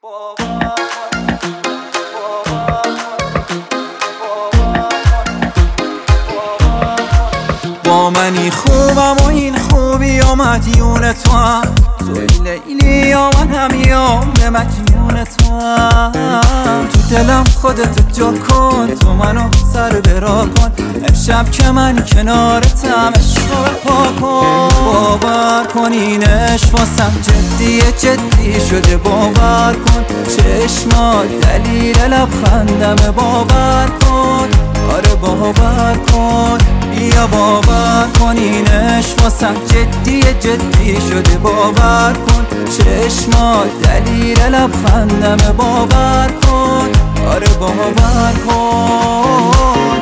با منی خوبم و این خوبی و مدیون تو هم، توی لیلی و من همیام مدیون تو هم. تو دلم خودت جا کن، تو منو سر برا کن، امشب که من کنارتم عشق پا کن. باور کن این عشق واسم جدی شده، باور کن چشمات دلیل لبخندم، باور کن آره باور کن، بیا باور کن این عشق واسم جدی شده، باور کن چشمات دلیل لبخندم، باور کن آره باور کن.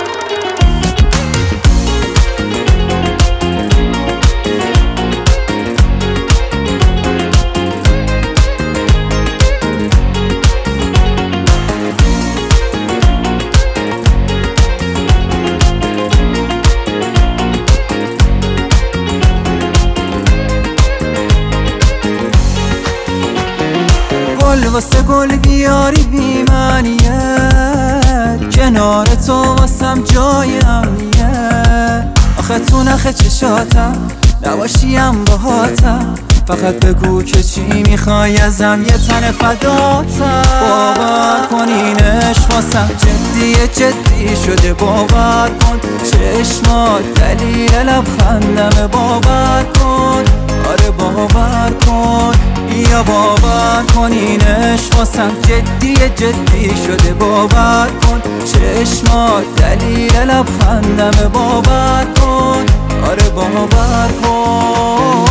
گل واسه گل بیاری بی معنیت، کنار تو واسم جای امنیت. آخه تو نخ چشاتم نباشیم باهاتم، فقط بگو که چی میخوای ازم، یه تن فداتم. باور کن این عشق واسم جدی شده، باور کن چشمات دلیل لبخندم، باور کن آره باور کن، بیا باور کن این عشق واسم جدی شده، باور کن چشمات دلیل لبخندم، باور کن آره باور کن.